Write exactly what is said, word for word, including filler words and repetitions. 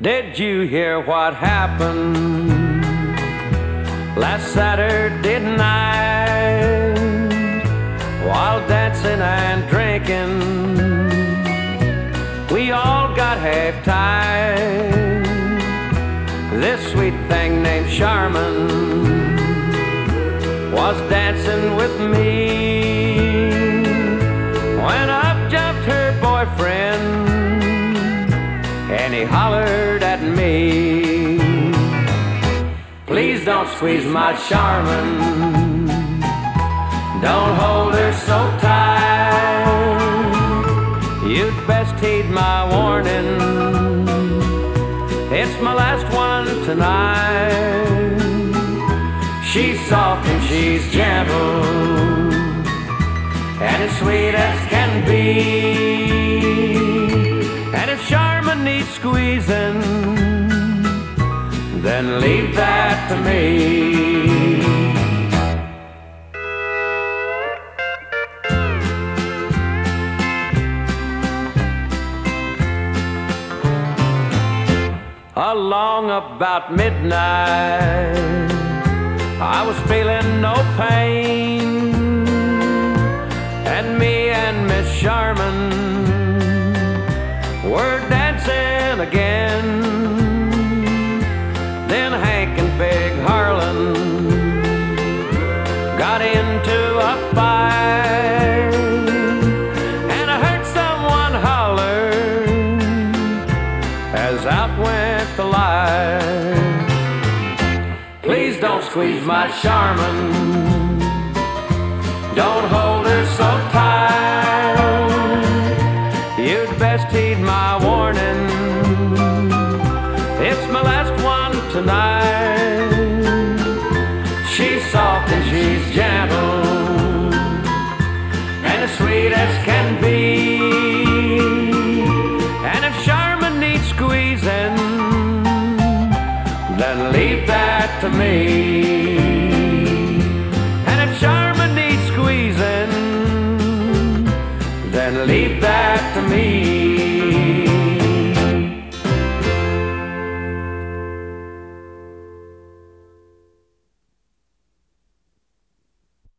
Did you hear what happened last Saturday night while dancing and drinking? We all got half-time. This sweet thing named Charmin was dancing with me when up jumped her boyfriend and he hollered at me, "Please don't squeeze my Charmin, don't hold her so tight. You'd best heed my warning, it's my last one tonight. She's soft and she's gentle and as sweet as can be. And if Charmin needs squeezing, then leave that to me." Along about midnight, I was feeling no pain, and me and Miss Charmin were dancing again. Then Hank and Big Harlan got into a fight, and I heard someone holler as out went the light, "Please don't squeeze my Charmin, don't hold her so tight. You'd best heed my warning, it's my last one tonight. She's soft and she's gentle and as sweet as can be. And if Charmin needs squeezing, then leave that to me. And if Charmin needs squeezing, then leave that to me."